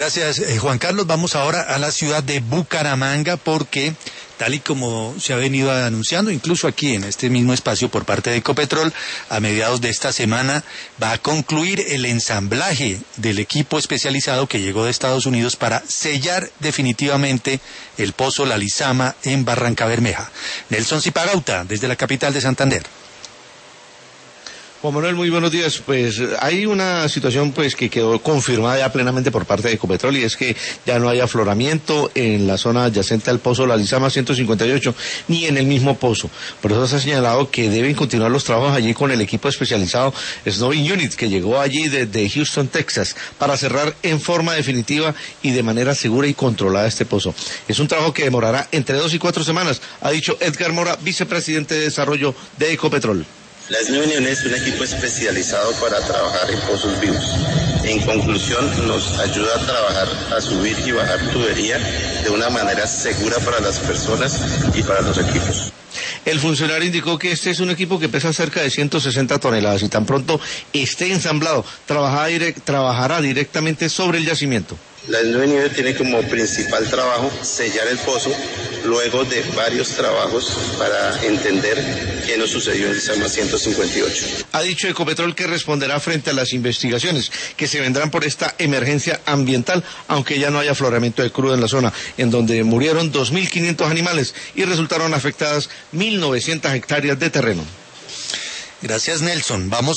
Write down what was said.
Gracias, Juan Carlos. Vamos ahora a la ciudad de Bucaramanga porque, tal y como se ha venido anunciando, incluso aquí en este mismo espacio por parte de Ecopetrol, a mediados de esta semana va a concluir el ensamblaje del equipo especializado que llegó de Estados Unidos para sellar definitivamente el pozo La Lizama en Barrancabermeja. Nelson Zipagauta, desde la capital de Santander. Juan Manuel, muy buenos días. Pues hay una situación pues que quedó confirmada ya plenamente por parte de Ecopetrol, y es que ya no hay afloramiento en la zona adyacente al pozo La Lizama 158, ni en el mismo pozo. Por eso se ha señalado que deben continuar los trabajos allí con el equipo especializado Snowing Unit, que llegó allí desde Houston, Texas, para cerrar en forma definitiva y de manera segura y controlada este pozo. Es un trabajo que demorará entre 2 y 4 semanas, ha dicho Edgar Mora, vicepresidente de Desarrollo de Ecopetrol. La Snowing es un equipo especializado para trabajar en pozos vivos. En conclusión, nos ayuda a trabajar, a subir y bajar tubería de una manera segura para las personas y para los equipos. El funcionario indicó que este es un equipo que pesa cerca de 160 toneladas y tan pronto esté ensamblado, trabajará directamente sobre el yacimiento. La Snowing tiene como principal trabajo sellar el pozo, luego de varios trabajos para entender qué nos sucedió en Lizama 158. Ha dicho Ecopetrol que responderá frente a las investigaciones que se vendrán por esta emergencia ambiental, aunque ya no haya afloramiento de crudo en la zona, en donde murieron 2.500 animales y resultaron afectadas 1.900 hectáreas de terreno. Gracias, Nelson. Vamos